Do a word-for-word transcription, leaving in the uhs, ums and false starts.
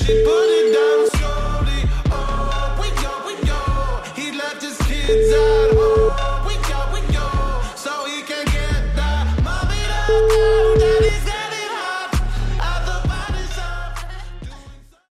She put it down slowly. Oh, we go, we go. He left his kids out.